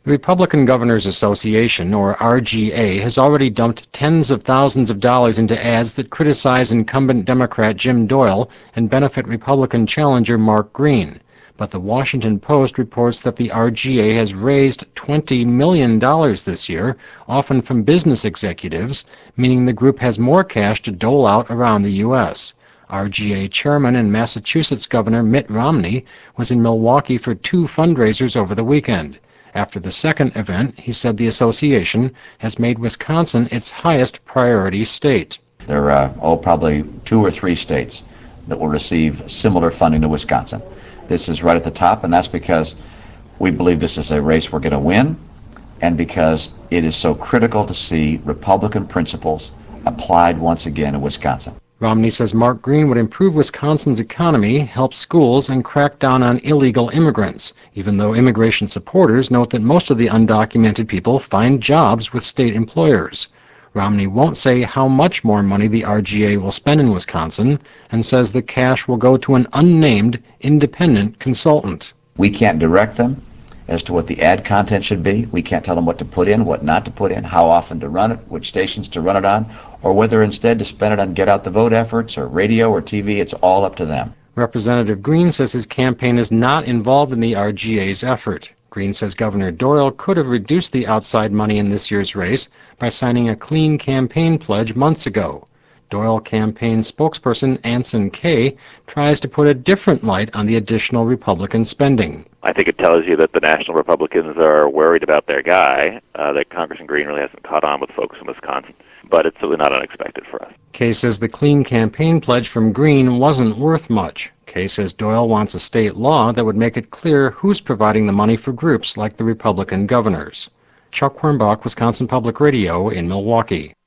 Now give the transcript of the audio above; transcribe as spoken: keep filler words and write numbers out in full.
The Republican Governors Association, or R G A, has already dumped tens of thousands of dollars into ads that criticize incumbent Democrat Jim Doyle and benefit Republican challenger Mark Green. But the Washington Post reports that the R G A has raised twenty million dollars this year, often from business executives, meaning the group has more cash to dole out around the U S R G A chairman and Massachusetts Governor Mitt Romney was in Milwaukee for two fundraisers over the weekend. After the second event, he said the association has made Wisconsin its highest priority state. There are, oh, probably two or three states that will receive similar funding to Wisconsin. This is right at the top, and that's because we believe this is a race we're going to win, and because it is so critical to see Republican principles applied once again in Wisconsin. Romney says Mark Green would improve Wisconsin's economy, help schools, and crack down on illegal immigrants, even though immigration supporters note that most of the undocumented people find jobs with state employers. Romney won't say how much more money the R G A will spend in Wisconsin, and says the cash will go to an unnamed, independent consultant. We can't direct them as to what the ad content should be. We can't tell them what to put in, what not to put in, how often to run it, which stations to run it on, or whether instead to spend it on get-out-the-vote efforts or radio or T V. It's all up to them. Representative Green says his campaign is not involved in the R G A's effort. Green says Governor Doyle could have reduced the outside money in this year's race by signing a clean campaign pledge months ago. Doyle campaign spokesperson Anson Kay tries to put a different light on the additional Republican spending. I think it tells you that the National Republicans are worried about their guy, uh, that Congressman Green really hasn't caught on with folks in Wisconsin. But it's certainly not unexpected for us. Kay says the clean campaign pledge from Green wasn't worth much. Kay says Doyle wants a state law that would make it clear who's providing the money for groups like the Republican governors. Chuck Quirmbach, Wisconsin Public Radio in Milwaukee.